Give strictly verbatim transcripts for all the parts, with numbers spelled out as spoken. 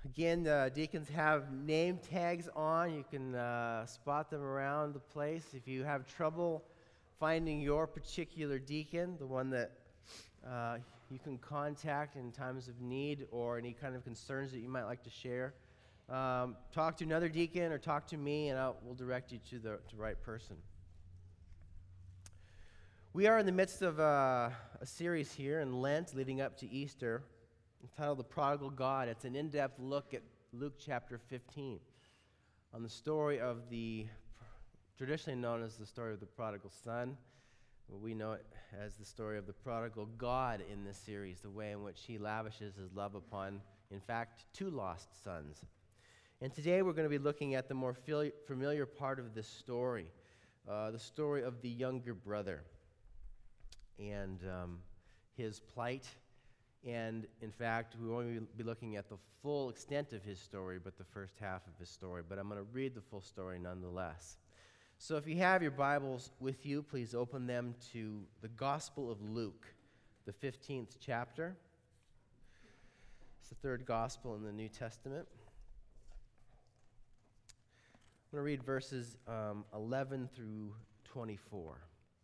Again, uh, deacons have name tags on. You can uh, spot them around the place. If you have trouble finding your particular deacon, the one that uh, you can contact in times of need or any kind of concerns that you might like to share, um, talk to another deacon or talk to me, and I'll, we'll direct you to the to right person. We are in the midst of uh, a series here in Lent leading up to Easter, entitled The Prodigal God. It's an in-depth look at Luke chapter fifteen on the story of the, traditionally known as the story of the prodigal son. We know it as the story of the prodigal God in this series, the way in which he lavishes his love upon, in fact, two lost sons. And today we're going to be looking at the more familiar part of this story, uh, the story of the younger brother and um, his plight. And, in fact, we won't be looking at the full extent of his story, but the first half of his story. But I'm going to read the full story nonetheless. So if you have your Bibles with you, please open them to the Gospel of Luke, the fifteenth chapter. It's the third Gospel in the New Testament. I'm going to read verses um, eleven through twenty-four.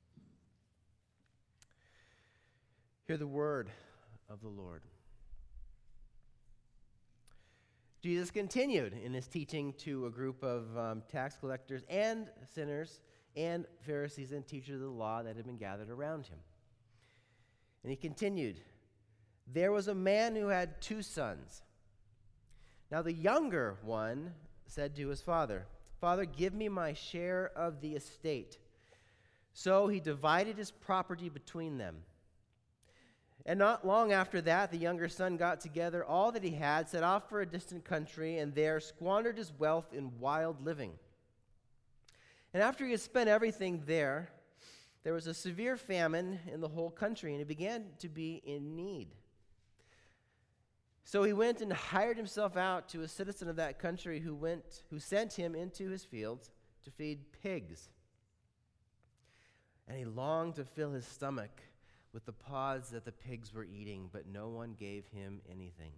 Hear the word of the Lord. Jesus continued in his teaching to a group of um, tax collectors and sinners and Pharisees and teachers of the law that had been gathered around him. And he continued, "There was a man who had two sons. Now the younger one said to his father, 'Father, give me my share of the estate.' So he divided his property between them. And not long after that, the younger son got together all that he had, set off for a distant country, and there squandered his wealth in wild living. And after he had spent everything there, there was a severe famine in the whole country, and he began to be in need. So he went and hired himself out to a citizen of that country who went, who sent him into his fields to feed pigs. And he longed to fill his stomach with the pods that the pigs were eating, but no one gave him anything.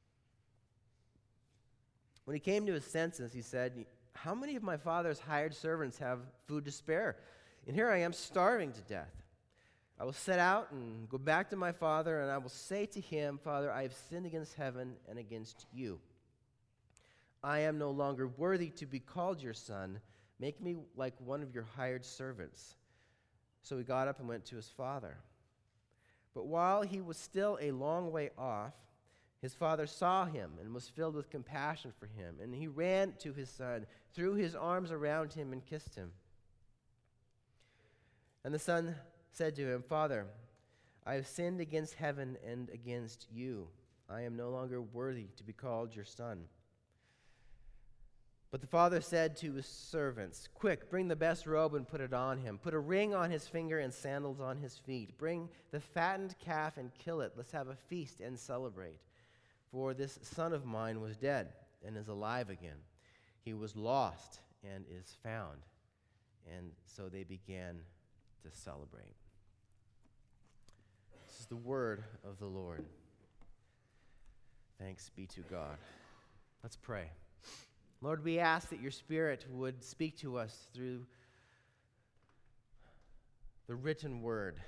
When he came to his senses, he said, 'How many of my father's hired servants have food to spare? And here I am starving to death. I will set out and go back to my father, and I will say to him, Father, I have sinned against heaven and against you. I am no longer worthy to be called your son. Make me like one of your hired servants.' So he got up and went to his father. But while he was still a long way off, his father saw him and was filled with compassion for him. And he ran to his son, threw his arms around him, and kissed him. And the son said to him, 'Father, I have sinned against heaven and against you. I am no longer worthy to be called your son.' But the father said to his servants, 'Quick, bring the best robe and put it on him. Put a ring on his finger and sandals on his feet. Bring the fattened calf and kill it. Let's have a feast and celebrate. For this son of mine was dead and is alive again. He was lost and is found.' And so they began to celebrate." This is the word of the Lord. Thanks be to God. Let's pray. Lord, we ask that your Spirit would speak to us through the written word,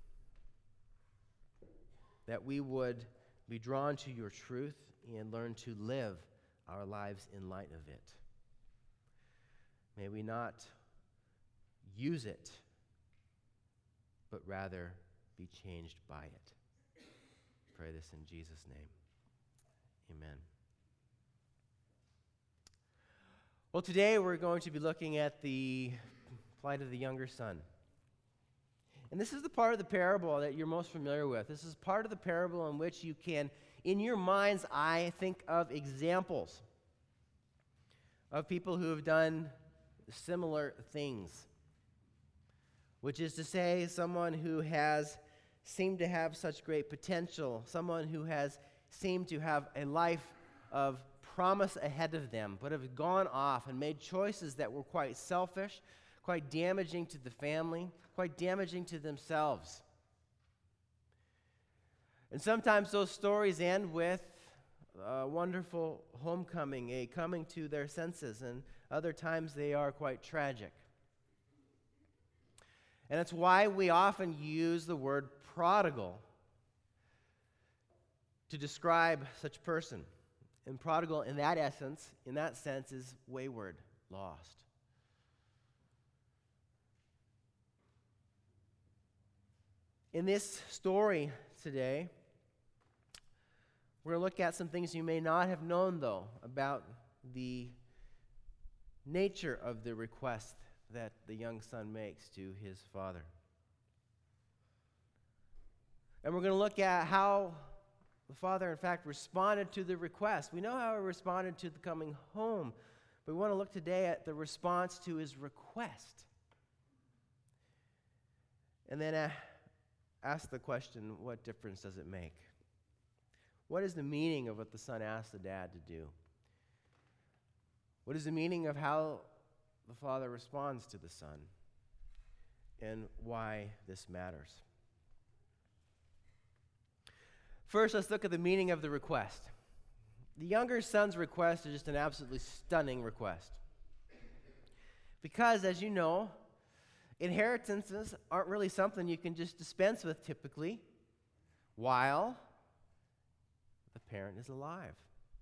that we would be drawn to your truth and learn to live our lives in light of it. May we not use it, but rather be changed by it. Pray this in Jesus' name. Amen. Well, today we're going to be looking at the plight of the younger son. And this is the part of the parable that you're most familiar with. This is part of the parable in which you can, in your mind's eye, think of examples of people who have done similar things. Which is to say, someone who has seemed to have such great potential, someone who has seemed to have a life of promise ahead of them, but have gone off and made choices that were quite selfish, quite damaging to the family, quite damaging to themselves. And sometimes those stories end with a wonderful homecoming, a coming to their senses, and other times they are quite tragic. And it's why we often use the word prodigal to describe such a person. And prodigal, in that essence, in that sense, is wayward, lost. In this story today, we're going to look at some things you may not have known, though, about the nature of the request that the young son makes to his father. And we're going to look at how the father, in fact, responded to the request. We know how he responded to the coming home, but we want to look today at the response to his request. And then uh, ask the question, what difference does it make? What is the meaning of what the son asked the dad to do? What is the meaning of how the father responds to the son? And why this matters? First, let's look at the meaning of the request. The younger son's request is just an absolutely stunning request. Because, as you know, inheritances aren't really something you can just dispense with typically while the parent is alive.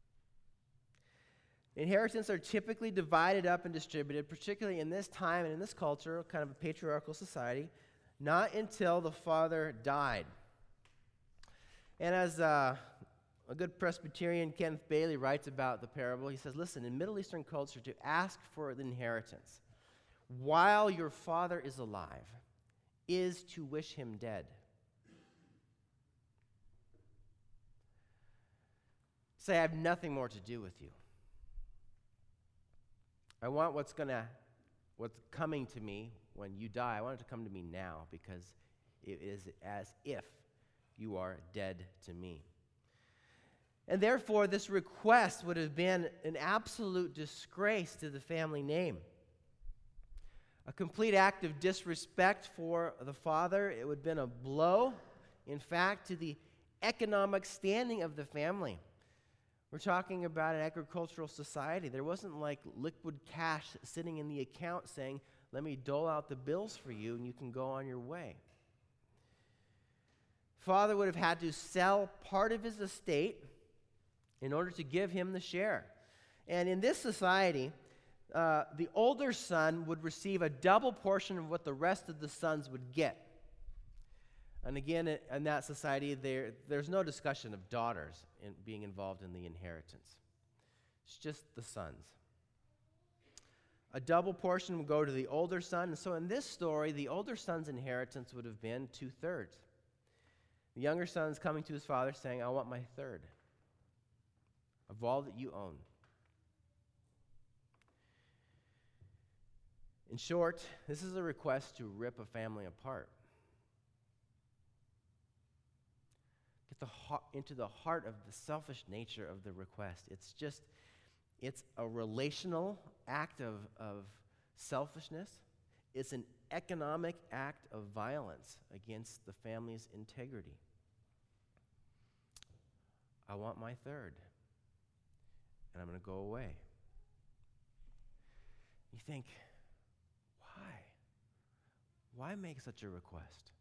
Inheritance are typically divided up and distributed, particularly in this time and in this culture, kind of a patriarchal society, not until the father died. And as uh, a good Presbyterian, Kenneth Bailey, writes about the parable, he says, listen, in Middle Eastern culture, to ask for the inheritance while your father is alive is to wish him dead. Say, I have nothing more to do with you. I want what's gonna, what's coming to me when you die, I want it to come to me now, because it is as if you are dead to me. And therefore, this request would have been an absolute disgrace to the family name. A complete act of disrespect for the father. It would have been a blow, in fact, to the economic standing of the family. We're talking about an agricultural society. There wasn't like liquid cash sitting in the account saying, let me dole out the bills for you and you can go on your way. Father would have had to sell part of his estate in order to give him the share. And in this society, uh, the older son would receive a double portion of what the rest of the sons would get. And again, in that society, there, there's no discussion of daughters in being involved in the inheritance. It's just the sons. A double portion would go to the older son. And so in this story, the older son's inheritance would have been two-thirds. The younger son's coming to his father saying, I want my third of all that you own. In short, this is a request to rip a family apart. Get the heart, into the heart of the selfish nature of the request. It's just, it's a relational act of, of selfishness. It's an economic act of violence against the family's integrity. I want my third, and I'm going to go away. You think, why? Why make such a request?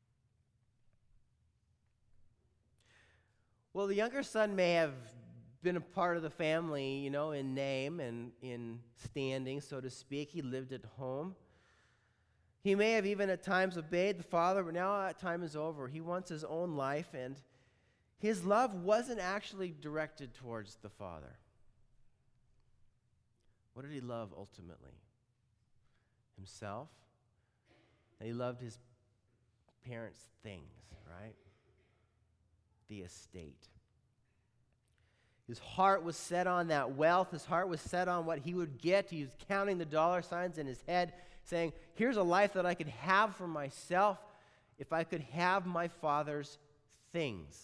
Well, the younger son may have been a part of the family, you know, in name and in standing, so to speak. He lived at home. He may have even at times obeyed the father, but now that time is over. He wants his own life, and his love wasn't actually directed towards the father. What did he love ultimately? Himself. And he loved his parents' things, right? The estate. His heart was set on that wealth. His heart was set on what he would get. He was counting the dollar signs in his head, saying, here's a life that I could have for myself if I could have my father's things.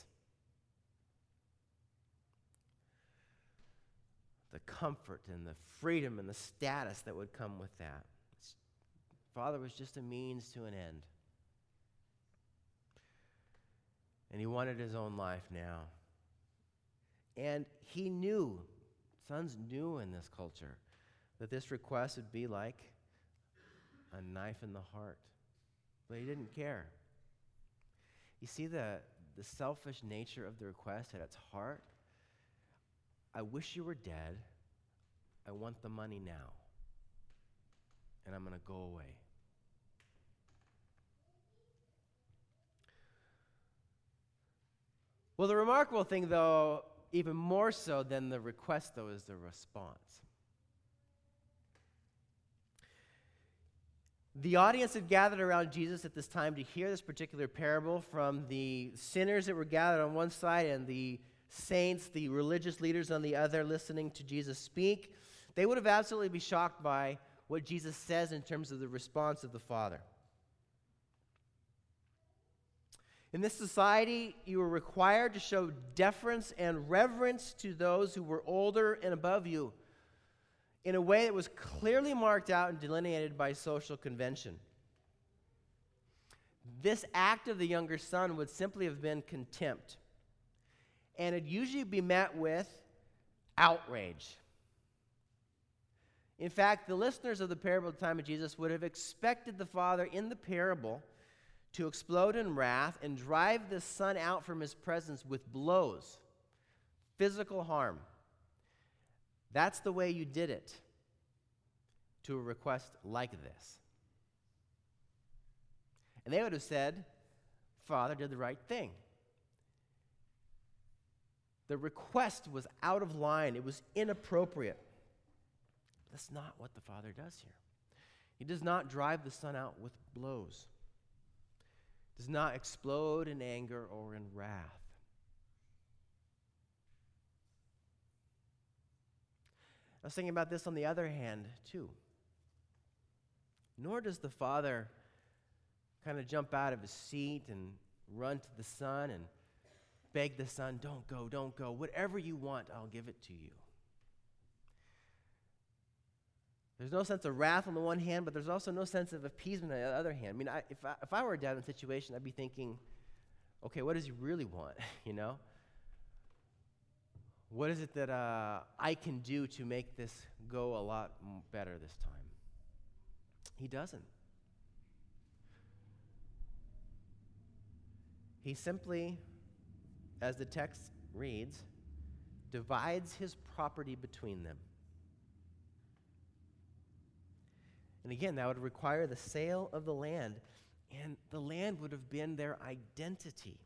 The comfort and the freedom and the status that would come with that. His father was just a means to an end. And he wanted his own life now. And he knew, sons knew in this culture, that this request would be like a knife in the heart. But he didn't care. You see the, the selfish nature of the request at its heart? I wish you were dead. I want the money now. And I'm going to go away. Well, the remarkable thing, though, even more so than the request, though, is the response. The audience had gathered around Jesus at this time to hear this particular parable, from the sinners that were gathered on one side and the saints, the religious leaders on the other, listening to Jesus speak. They would have absolutely been shocked by what Jesus says in terms of the response of the Father. In this society, you were required to show deference and reverence to those who were older and above you in a way that was clearly marked out and delineated by social convention. This act of the younger son would simply have been contempt, and it'd usually be met with outrage. In fact, the listeners of the parable at the time of Jesus would have expected the father in the parable to explode in wrath and drive the son out from his presence with blows, physical harm. That's the way you did it to a request like this. And they would have said, Father did the right thing. The request was out of line. It was inappropriate. That's not what the Father does here. He does not drive the son out with blows. Does not explode in anger or in wrath. I was thinking about this on the other hand, too. Nor does the father kind of jump out of his seat and run to the son and beg the son, don't go, don't go. Whatever you want, I'll give it to you. There's no sense of wrath on the one hand, but there's also no sense of appeasement on the other hand. I mean, I, if, I, if I were a dad in the situation, I'd be thinking, okay, what does he really want, you know? What is it that uh, I can do to make this go a lot better this time? He doesn't. He simply, as the text reads, divides his property between them. And again, that would require the sale of the land, and the land would have been their identity.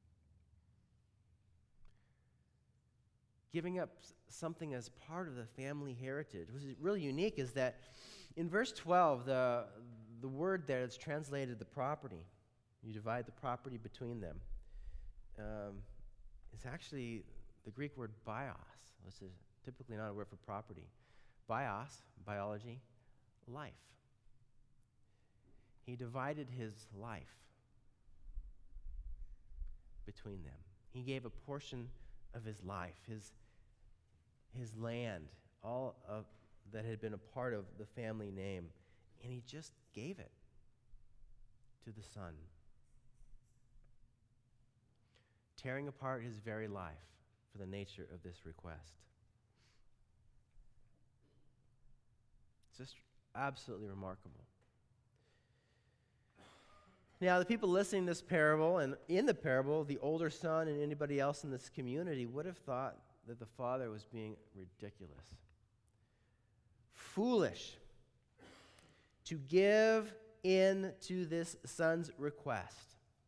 Giving up something as part of the family heritage. What is really unique is that in verse twelve, the, the word there is translated the property. You divide the property between them. Um, it's actually the Greek word bios, which is typically not a word for property. Bios, biology, life. He divided his life between them. He gave a portion of his life, his, his land, all of that had been a part of the family name, and he just gave it to the son, tearing apart his very life for the nature of this request. It's just absolutely remarkable. Now, the people listening to this parable, and in the parable, the older son and anybody else in this community would have thought that the father was being ridiculous, foolish to give in to this son's request.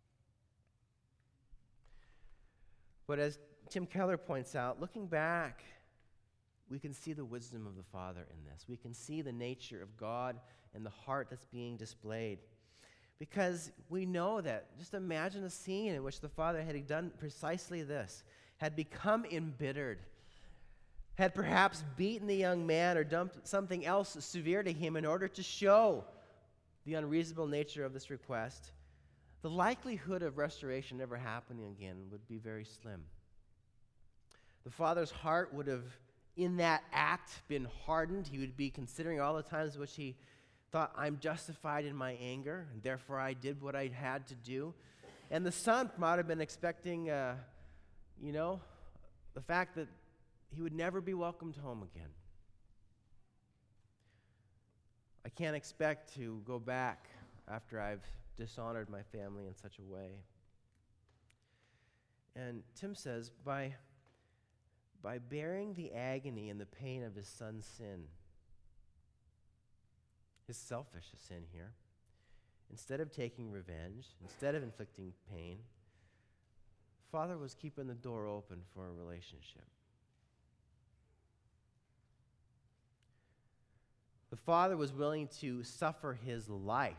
But as Tim Keller points out, looking back, we can see the wisdom of the Father in this. We can see the nature of God and the heart that's being displayed. Because we know that, just imagine a scene in which the father had done precisely this, had become embittered, had perhaps beaten the young man or done something else severe to him in order to show the unreasonable nature of this request. The likelihood of restoration never happening again would be very slim. The father's heart would have, in that act, been hardened. He would be considering all the times in which he thought, I'm justified in my anger, and therefore I did what I had to do. And the son might have been expecting, uh, you know, the fact that he would never be welcomed home again. I can't expect to go back after I've dishonored my family in such a way. And Tim says, by, by bearing the agony and the pain of his son's sin, his selfish sin here, instead of taking revenge, instead of inflicting pain, Father was keeping the door open for a relationship. The Father was willing to suffer his life.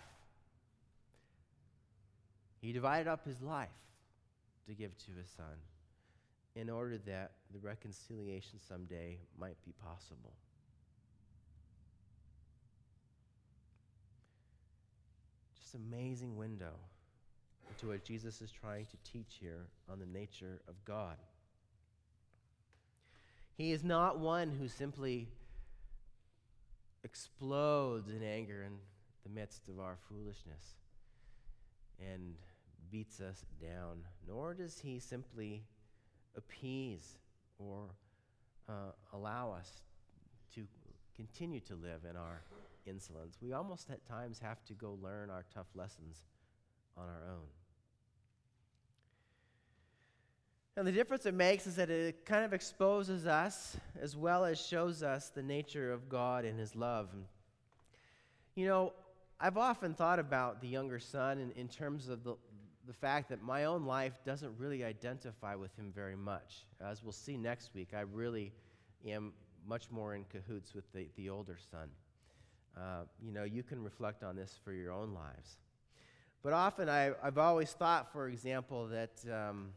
He divided up his life to give to his Son in order that the reconciliation someday might be possible. Just an amazing window into what Jesus is trying to teach here on the nature of God. He is not one who simply explodes in anger in the midst of our foolishness and beats us down, nor does he simply appease or uh, allow us to continue to live in our insolence. We almost at times have to go learn our tough lessons on our own. And the difference it makes is that it kind of exposes us as well as shows us the nature of God and his love. And, you know, I've often thought about the younger son in, in terms of the, the fact that my own life doesn't really identify with him very much. As we'll see next week, I really am much more in cahoots with the, the older son. Uh, you know, you can reflect on this for your own lives. But often I, I've always thought, for example, that... Um,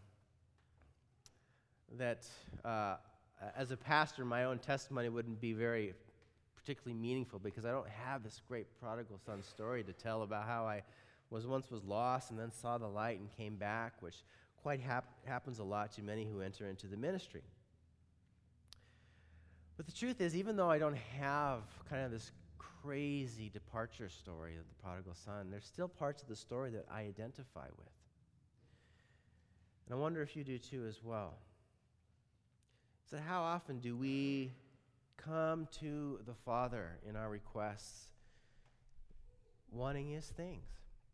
that uh, as a pastor, my own testimony wouldn't be very particularly meaningful because I don't have this great prodigal son story to tell about how I was once was lost and then saw the light and came back, which quite hap- happens a lot to many who enter into the ministry. But the truth is, even though I don't have kind of this crazy departure story of the prodigal son, there's still parts of the story that I identify with. And I wonder if you do too as well. So how often do we come to the Father in our requests wanting his things?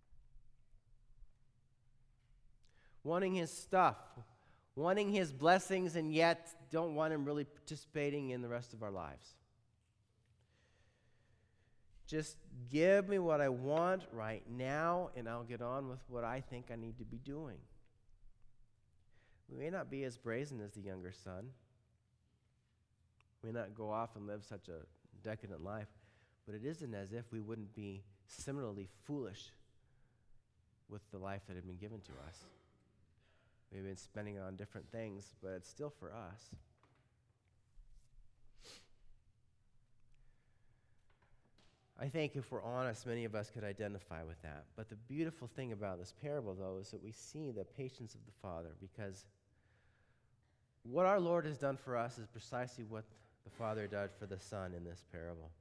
Wanting his stuff, wanting his blessings, and yet don't want him really participating in the rest of our lives. Just give me what I want right now, and I'll get on with what I think I need to be doing. We may not be as brazen as the younger son. We may not go off and live such a decadent life, but it isn't as if we wouldn't be similarly foolish with the life that had been given to us. We've been spending it on different things, but it's still for us. I think if we're honest, many of us could identify with that. But the beautiful thing about this parable, though, is that we see the patience of the Father, because what our Lord has done for us is precisely what the Father did for the Son in this parable.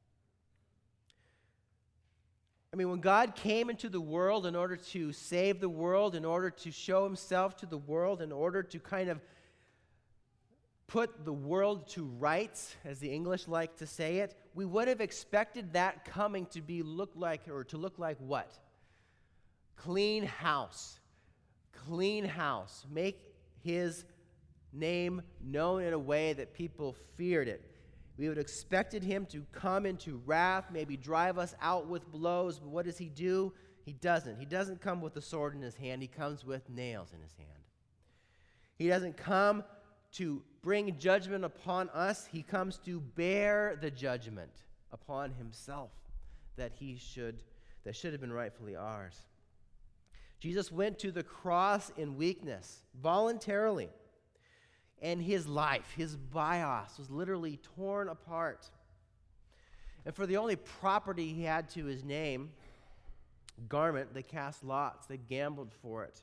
I mean, when God came into the world in order to save the world, in order to show himself to the world, in order to kind of put the world to rights, as the English like to say it, we would have expected that coming to be look like, or to look like what? Clean house. Clean house. Make his name known in a way that people feared it. We would have expected him to come into wrath, maybe drive us out with blows, but what does he do? He doesn't. He doesn't come with a sword in his hand. He comes with nails in his hand. He doesn't come to bring judgment upon us. He comes to bear the judgment upon himself that he should, that should have been rightfully ours. Jesus went to the cross in weakness, voluntarily. And his life, his bios, was literally torn apart. And for the only property he had to his name, garment, they cast lots. They gambled for it.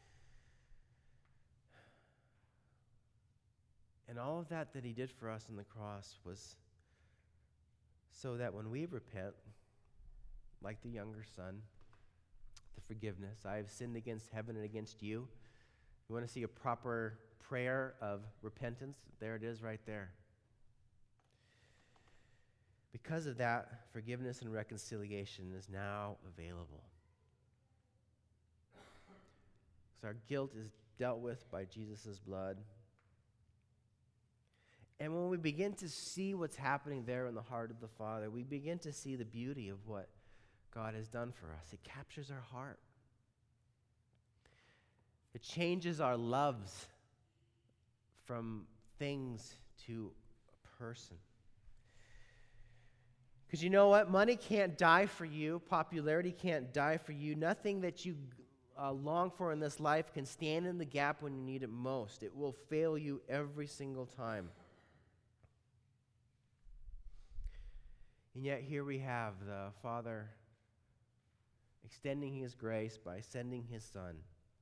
And all of that that he did for us on the cross was so that when we repent, like the younger son, the forgiveness, I have sinned against heaven and against you. You want to see a proper prayer of repentance. There it is right there. Because of that, forgiveness and reconciliation is now available. So our guilt is dealt with by Jesus' blood. And when we begin to see what's happening there in the heart of the Father, we begin to see the beauty of what God has done for us. It captures our heart. It changes our loves from things to a person. Because you know what? Money can't die for you. Popularity can't die for you. Nothing that you uh, long for in this life can stand in the gap when you need it most. It will fail you every single time. And yet here we have the Father extending His grace by sending His Son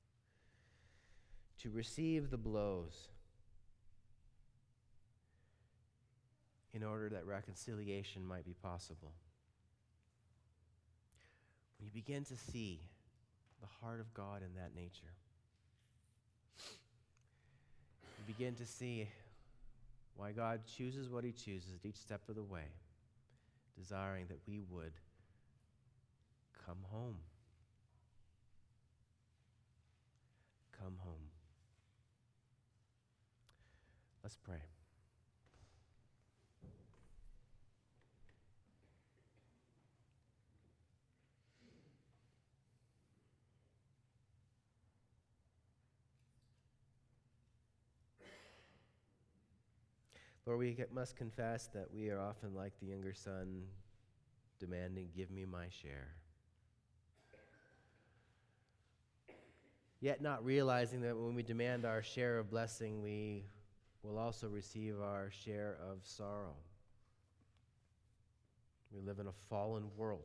to receive the blows in order that reconciliation might be possible. When you begin to see the heart of God in that nature, you begin to see why God chooses what He chooses at each step of the way, desiring that we would come home. Come home. Let's pray. Lord, we must confess that we are often like the younger son, demanding, "Give me my share." Yet not realizing that when we demand our share of blessing, we will also receive our share of sorrow. We live in a fallen world.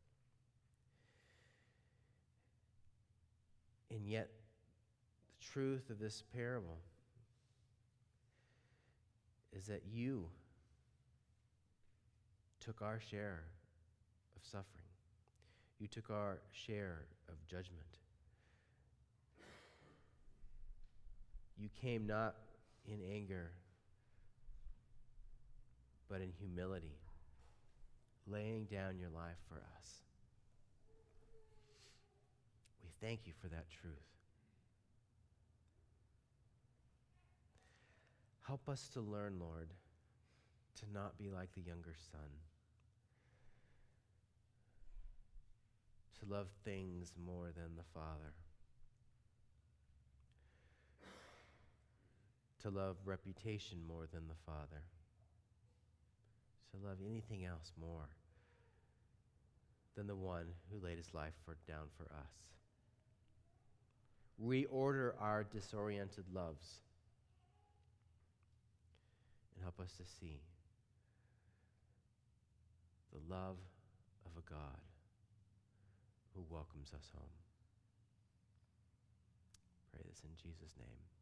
And yet, the truth of this parable is that you took our share of suffering. You took our share of judgment. You came not in anger, but in humility, laying down your life for us. We thank you for that truth. Help us to learn, Lord, to not be like the younger son, to love things more than the Father, to love reputation more than the Father, to love anything else more than the one who laid his life for, down for us. Reorder our disoriented loves and help us to see the love of a God who welcomes us home. Pray this in Jesus' name.